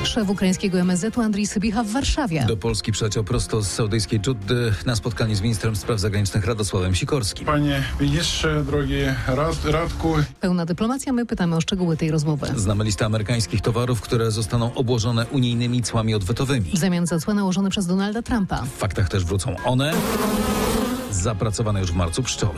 Szef ukraińskiego MSZ-u Andrii Sybicha w Warszawie. Do Polski przyleciał prosto z saudyjskiej Dżuddy na spotkanie z ministrem spraw zagranicznych Radosławem Sikorskim. Panie ministrze, drogi Radku. Pełna dyplomacja, my pytamy o szczegóły tej rozmowy. Znamy listę amerykańskich towarów, które zostaną obłożone unijnymi cłami odwetowymi. W zamian za cła nałożone przez Donalda Trumpa. W faktach też wrócą one, zapracowane już w marcu pszczoły.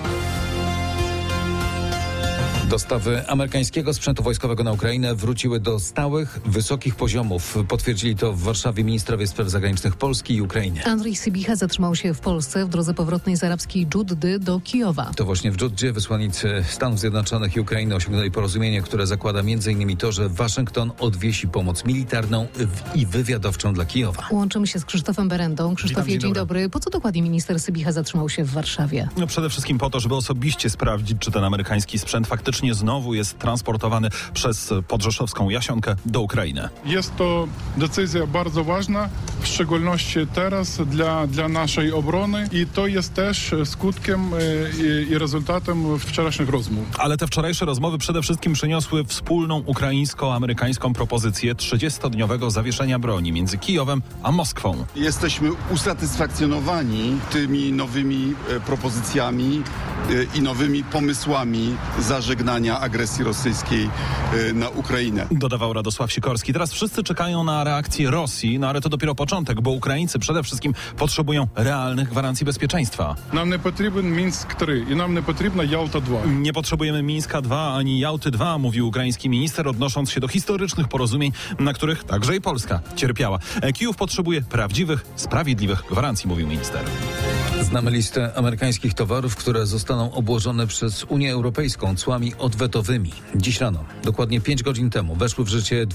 Dostawy amerykańskiego sprzętu wojskowego na Ukrainę wróciły do stałych, wysokich poziomów. Potwierdzili to w Warszawie ministrowie spraw zagranicznych Polski i Ukrainy. Andrii Sybicha zatrzymał się w Polsce w drodze powrotnej z arabskiej Dżuddy do Kijowa. To właśnie w Dżuddzie wysłannicy Stanów Zjednoczonych i Ukrainy osiągnęli porozumienie, które zakłada m.in. to, że Waszyngton odwiesi pomoc militarną i wywiadowczą dla Kijowa. Łączymy się z Krzysztofem Berendą. Krzysztofie, dzień dobry. Po co dokładnie minister Sybicha zatrzymał się w Warszawie? Przede wszystkim po to, żeby osobiście sprawdzić, czy ten amerykański sprzęt faktycznie znowu jest transportowany przez podrzeszowską Jasionkę do Ukrainy. Jest to decyzja bardzo ważna, w szczególności teraz dla naszej obrony i to jest też skutkiem i rezultatem wczorajszych rozmów. Ale te wczorajsze rozmowy przede wszystkim przyniosły wspólną ukraińsko-amerykańską propozycję 30-dniowego zawieszenia broni między Kijowem a Moskwą. Jesteśmy usatysfakcjonowani tymi nowymi propozycjami i nowymi pomysłami zażegnania agresji rosyjskiej na Ukrainę. Dodawał Radosław Sikorski. Teraz wszyscy czekają na reakcję Rosji, ale to dopiero początek, bo Ukraińcy przede wszystkim potrzebują realnych gwarancji bezpieczeństwa. Nam nie potrzebny Mińsk 3 i nam nie potrzebna Jałta 2. Nie potrzebujemy Mińska 2 ani Jałty 2, mówił ukraiński minister, odnosząc się do historycznych porozumień, na których także i Polska cierpiała. Kijów potrzebuje prawdziwych, sprawiedliwych gwarancji, mówił minister. Znamy listę amerykańskich towarów, które zostaną obłożone przez Unię Europejską cłami odwetowymi. Dziś rano, dokładnie 5 godzin temu, weszły w życie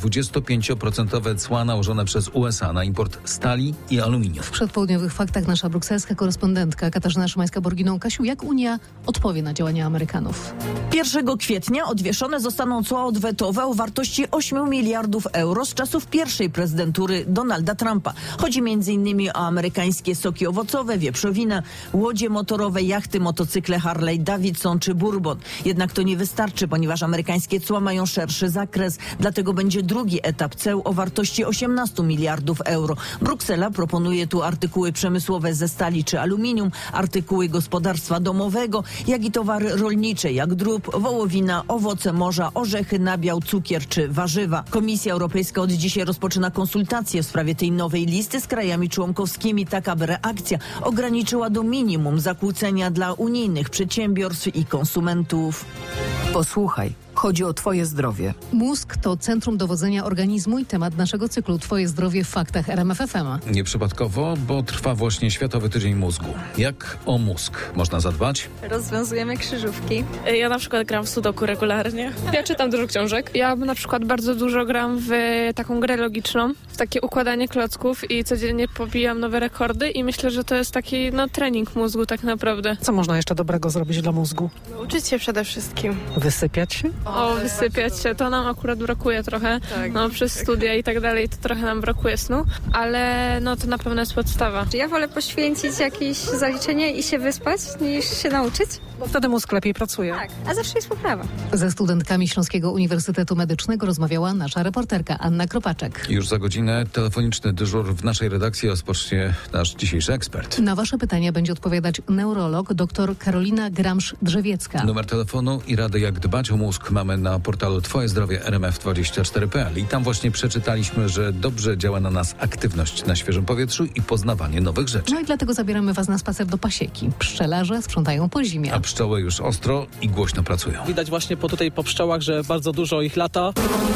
25% cła nałożone przez USA na import stali i aluminium. W przedpołudniowych faktach nasza brukselska korespondentka Katarzyna Szymańska-Borginą. Kasiu, jak Unia odpowie na działania Amerykanów? 1 kwietnia odwieszone zostaną cła odwetowe o wartości 8 miliardów euro z czasów pierwszej prezydentury Donalda Trumpa. Chodzi m.in. o amerykańskie soki owocowe, wieprzowinę, łodzie motorowe, jachty, motocykle Harley Davidson czy Bourbon. Jednak to nie wystarczy, ponieważ amerykańskie cła mają szerszy zakres. Dlatego będzie drugi etap ceł o wartości 18 miliardów euro. Bruksela proponuje tu artykuły przemysłowe ze stali czy aluminium, artykuły gospodarstwa domowego, jak i towary rolnicze, jak drób, wołowina, owoce morza, orzechy, nabiał, cukier czy warzywa. Komisja Europejska od dzisiaj rozpoczyna konsultacje w sprawie tej nowej listy z krajami członkowskimi, tak aby reakcja ograniczyła do minimum zakłócenia dla unijnych przedsiębiorstw i konsumentów. Posłuchaj, chodzi o Twoje zdrowie. Mózg to centrum dowodzenia organizmu i temat naszego cyklu Twoje zdrowie w faktach RMF FM. Nieprzypadkowo, bo trwa właśnie Światowy Tydzień Mózgu. Jak o mózg można zadbać? Rozwiązujemy krzyżówki. Ja na przykład gram w sudoku regularnie. Ja czytam dużo książek. Ja na przykład bardzo dużo gram w taką grę logiczną, w takie układanie klocków i codziennie pobijam nowe rekordy i myślę, że to jest taki trening mózgu tak naprawdę. Co można jeszcze dobrego zrobić dla mózgu? Uczyć się przede wszystkim. Wysypiać się? Wysypiać się. To nam akurat brakuje trochę. Przez studia i tak dalej to trochę nam brakuje snu, ale to na pewno jest podstawa. Ja wolę poświęcić jakieś zaliczenie i się wyspać, niż się nauczyć. Bo wtedy mózg lepiej pracuje. Tak, a zawsze jest poprawa. Ze studentkami Śląskiego Uniwersytetu Medycznego rozmawiała nasza reporterka Anna Kropaczek. Już za godzinę telefoniczny dyżur w naszej redakcji rozpocznie nasz dzisiejszy ekspert. Na Wasze pytania będzie odpowiadać neurolog dr Karolina Gramsz-Drzewiecka. Numer telefonu i rady, jak dbać o mózg, mamy na portalu Twoje Zdrowie RMF24.pl i tam właśnie przeczytaliśmy, że dobrze działa na nas aktywność na świeżym powietrzu i poznawanie nowych rzeczy. No i dlatego zabieramy Was na spacer do pasieki. Pszczelarze sprzątają po zimie. A pszczoły już ostro i głośno pracują. Widać właśnie po pszczołach, że bardzo dużo ich lata.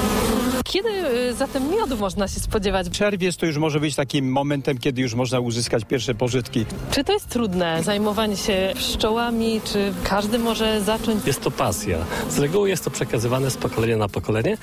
Kiedy zatem miodu można się spodziewać? Czerwiec to już może być takim momentem, kiedy już można uzyskać pierwsze pożytki. Czy to jest trudne, zajmowanie się pszczołami? Czy każdy może zacząć? Jest to pasja. Z reguły jest to przekazywane z pokolenia na pokolenie.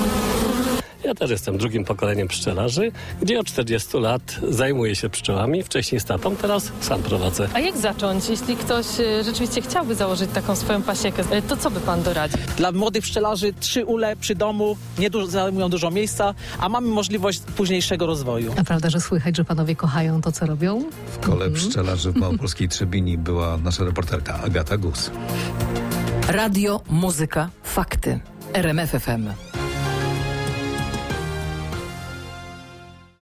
Ja też jestem drugim pokoleniem pszczelarzy, gdzie od 40 lat zajmuję się pszczołami. Wcześniej z tatą, teraz sam prowadzę. A jak zacząć? Jeśli ktoś rzeczywiście chciałby założyć taką swoją pasiekę, to co by pan doradził? Dla młodych pszczelarzy 3 ule przy domu zajmują dużo miejsca, a mamy możliwość późniejszego rozwoju. A prawda, że słychać, że panowie kochają to, co robią? W kole pszczelarzy w małopolskiej Trzebini była nasza reporterka Agata Gus. Radio, muzyka, fakty. RMF FM.